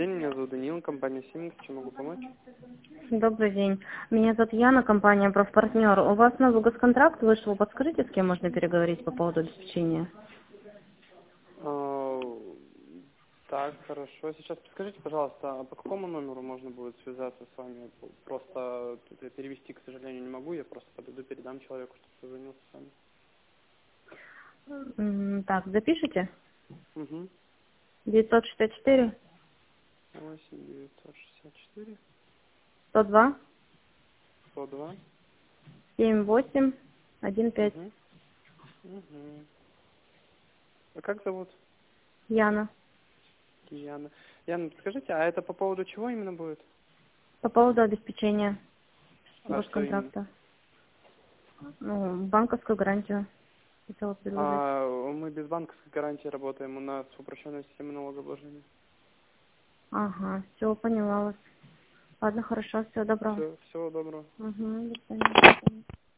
Меня зовут Даниил, компания Симинг. Чем могу помочь? Добрый день. Меня зовут Яна, компания «Профпартнер». У вас новый госконтракт вышел. Подскажите, с кем можно переговорить по поводу обеспечения? А, Так, хорошо. Сейчас подскажите, пожалуйста, а по какому номеру можно будет связаться с вами? Просто тут я перевести, к сожалению, не могу. Я просто подойду, передам человеку, чтобы созвонился с вами. Так, запишите. Угу. 964 8 964 102 102. 78 15. Угу. Угу. А как зовут? Яна. Яна. Яна, подскажите, а это по поводу чего именно будет? По поводу обеспечения А что именно? госконтракта. Ну, банковскую гарантию хотела предложить. Мы без банковской гарантии работаем. У нас упрощенная система налогообложения. Ага, все, поняла вас. Ладно, хорошо, всего доброго. Все, всего доброго. Угу, до свидания.